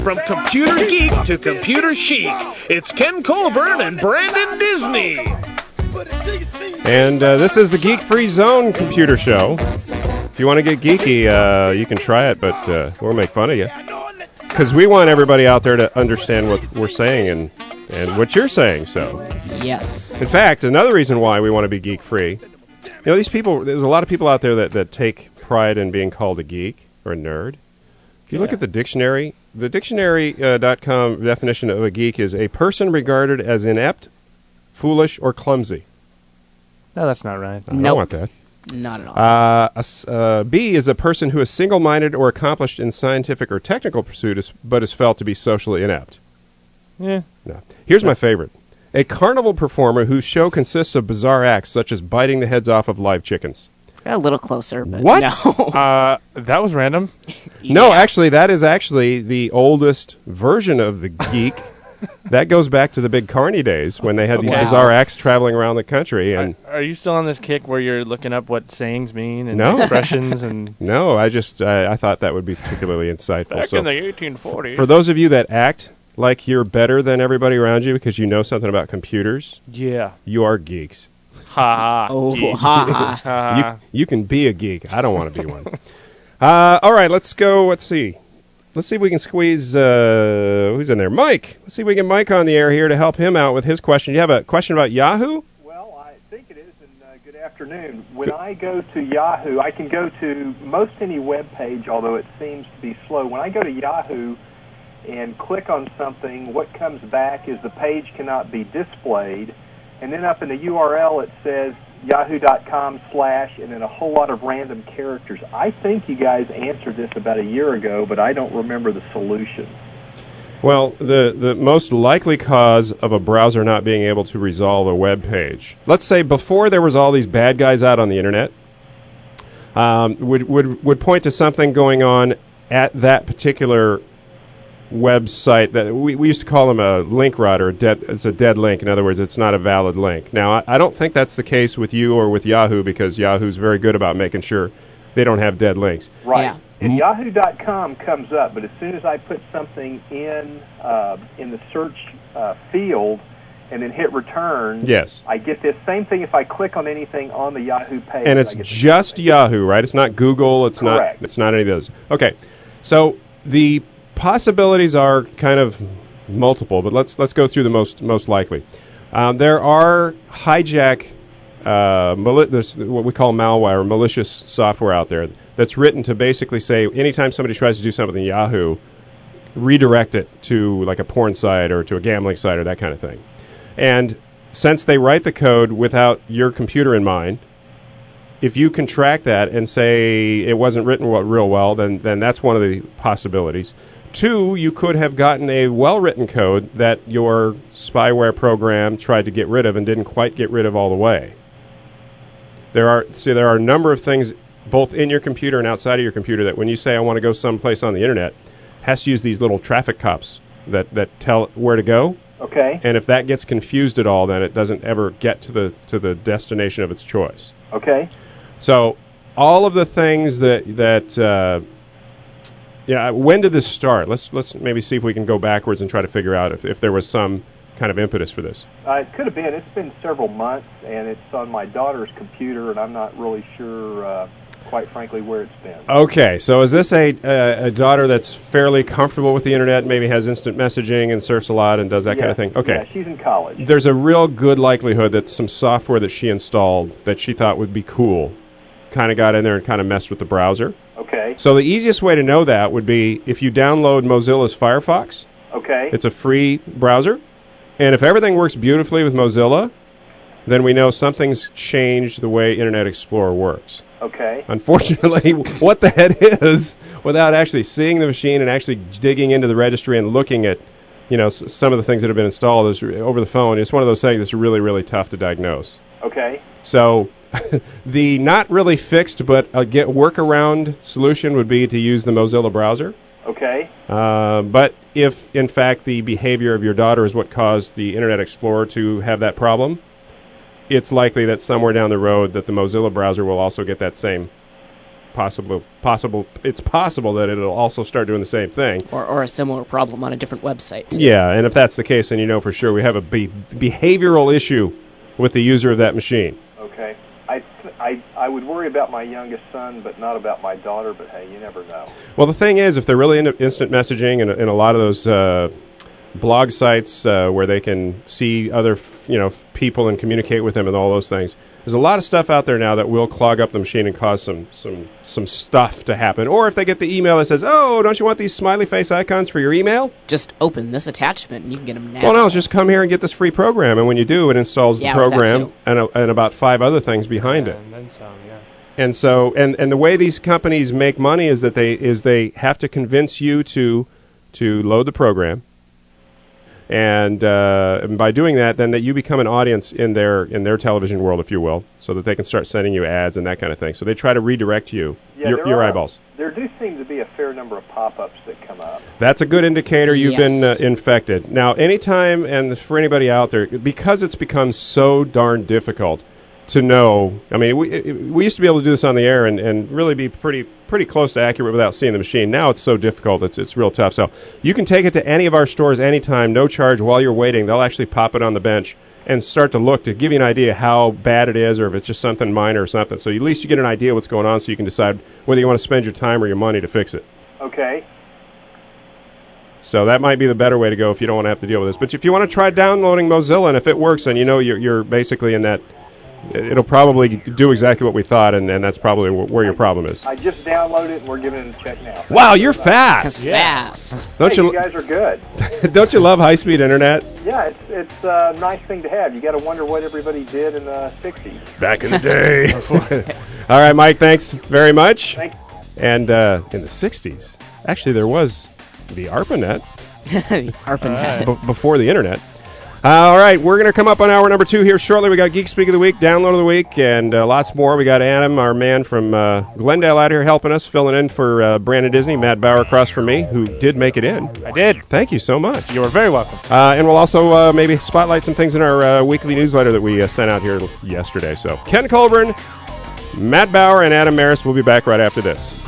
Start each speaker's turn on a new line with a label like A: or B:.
A: From computer geek to computer chic, it's Ken Colburn and Brandon Disney.
B: And this is the Geek Free Zone computer show. If you want to get geeky, you can try it, but we'll make fun of you. Because we want everybody out there to understand what we're saying and what you're saying, so.
C: Yes.
B: In fact, another reason why we want to be geek-free, these people, there's a lot of people out there that take pride in being called a geek or a nerd. If you look at the dictionary .com definition of a geek is a person regarded as inept, foolish, or clumsy.
D: No, that's not right.
B: I don't want that.
C: Not at all.
B: B is a person who is single-minded or accomplished in scientific or technical pursuits, but is felt to be socially inept.
D: Yeah.
B: No. Here's my favorite. A carnival performer whose show consists of bizarre acts, such as biting the heads off of live chickens.
C: A little closer, but
B: What?
C: no.
D: That was random.
B: No, actually, that is actually the oldest version of the geek. That goes back to the big Carney days when they had these
C: Wow.
B: bizarre acts traveling around the country. And
D: Are you still on this kick where you're looking up what sayings mean and
B: No.
D: expressions and
B: no, I thought that would be particularly insightful.
D: back
B: So
D: in the 1840s?
B: for those of you that act like you're better than everybody around you because you know something about computers,
D: Yeah.
B: you are geeks.
D: Ha ha.
C: Oh,
D: geek.
C: ha ha.
D: Ha.
B: You can be a geek. I don't want to be one. All right, let's go. Let's see if we can squeeze, who's in there? Mike. Let's see if we can get Mike on the air here to help him out with his question. You have a question about Yahoo?
E: Well, I think it is, and good afternoon. When I go to Yahoo, I can go to most any web page, although it seems to be slow. When I go to Yahoo and click on something, what comes back is the page cannot be displayed, and then up in the URL it says yahoo.com/ and then a whole lot of random characters. I think you guys answered this about a year ago, but I don't remember the solution.
B: Well, the most likely cause of a browser not being able to resolve a web page, let's say before there was all these bad guys out on the internet, would point to something going on at that particular website that we used to call them a link rot or it's a dead link. In other words, it's not a valid link. Now, I don't think that's the case with you or with Yahoo because Yahoo's very good about making sure they don't have dead links.
E: Right.
C: Yeah.
E: And Yahoo.com comes up, but as soon as I put something in the search field and then hit return,
B: Yes.
E: I get this same thing if I click on anything on the Yahoo page.
B: And it's
E: I get the
B: just
E: same thing.
B: Yahoo, right? It's not Google. It's
E: Correct.
B: not any of those. Okay. So the possibilities are kind of multiple, but let's go through the most likely. There are hijack, there's what we call malware, or malicious software out there that's written to basically say anytime somebody tries to do something in Yahoo, redirect it to like a porn site or to a gambling site or that kind of thing. And since they write the code without your computer in mind, if you can track that and say it wasn't written real well, then that's one of the possibilities. 2, you could have gotten a well-written code that your spyware program tried to get rid of and didn't quite get rid of all the way. There are a number of things both in your computer and outside of your computer that when you say I want to go someplace on the internet, has to use these little traffic cops that tell where to go.
E: Okay.
B: And if that gets confused at all, then it doesn't ever get to the destination of its choice.
E: Okay.
B: So all of the things when did this start? Let's maybe see if we can go backwards and try to figure out if there was some kind of impetus for this.
E: It could have been. It's been several months, and it's on my daughter's computer, and I'm not really sure, quite frankly, where it's been.
B: Okay, so is this a daughter that's fairly comfortable with the internet, maybe has instant messaging and surfs a lot and does that kind of thing? Okay.
E: Yeah, she's in college.
B: There's a real good likelihood that some software that she installed that she thought would be cool kind of got in there and kind of messed with the browser.
E: Okay.
B: So the easiest way to know that would be if you download Mozilla's Firefox.
E: Okay.
B: It's a free browser. And if everything works beautifully with Mozilla, then we know something's changed the way Internet Explorer works.
E: Okay.
B: Unfortunately, what the head is, without actually seeing the machine and actually digging into the registry and looking at, some of the things that have been installed is over the phone, it's one of those things that's really, really tough to diagnose.
E: Okay.
B: So the not really fixed but a workaround solution would be to use the Mozilla browser.
E: Okay.
B: But if, in fact, the behavior of your daughter is what caused the Internet Explorer to have that problem, it's likely that somewhere down the road that the Mozilla browser will also get that same it's possible that it'll also start doing the same thing.
C: Or a similar problem on a different website. Too.
B: Yeah, and if that's the case, then you know for sure we have a behavioral issue with the user of that machine.
E: Okay. I would worry about my youngest son, but not about my daughter, but hey, you never know.
B: Well, the thing is, if they're really into instant messaging and a lot of those blog sites where they can see other people and communicate with them and all those things, there's a lot of stuff out there now that will clog up the machine and cause some stuff to happen. Or if they get the email that says, "Oh, don't you want these smiley face icons for your email?"
C: Just open this attachment and you can get them now.
B: Well, no, just come here and get this free program. And when you do, it installs the program and about 5 other things behind it.
D: And then some, yeah.
B: And so, and the way these companies make money is that they have to convince you to load the program. And by doing that, then that you become an audience in their television world, if you will, so that they can start sending you ads and that kind of thing. So they try to redirect you, your eyeballs.
E: There do seem to be a fair number of pop-ups that come up.
B: That's a good indicator you've been infected. Now, anytime, and for anybody out there, because it's become so darn difficult to know. I mean, we used to be able to do this on the air and really be pretty close to accurate without seeing the machine. Now it's so difficult. It's real tough. So you can take it to any of our stores anytime, no charge, while you're waiting. They'll actually pop it on the bench and start to look to give you an idea how bad it is or if it's just something minor or something. So at least you get an idea what's going on so you can decide whether you want to spend your time or your money to fix it.
E: Okay.
B: So that might be the better way to go if you don't want to have to deal with this. But if you want to try downloading Mozilla, and if it works, then you know you're basically in that. It'll probably do exactly what we thought, and that's probably where your problem is.
E: I just downloaded it, and we're giving it a check now.
B: Wow, you're fast!
C: Fast.
B: Don't
E: you guys are good.
B: Don't you love high-speed internet?
E: Yeah, it's a nice thing to have. You got to wonder what everybody did in the 60s.
B: Back in the day. All right, Mike, thanks very much.
E: Thanks.
B: And in the 60s, actually, there was the ARPANET.
C: ARPANET.
B: Before the internet. All right, we're going to come up on hour number 2 here shortly. We got Geek Speak of the Week, Download of the Week, and lots more. We got Adam, our man from Glendale, out here helping us, filling in for Brandon Disney, Matt Bauer across from me, who did make it in.
D: I did.
B: Thank you so much.
D: You are very welcome.
B: And we'll also maybe spotlight some things in our weekly newsletter that we sent out here yesterday. So Ken Colburn, Matt Bauer, and Adam Maris will be back right after this.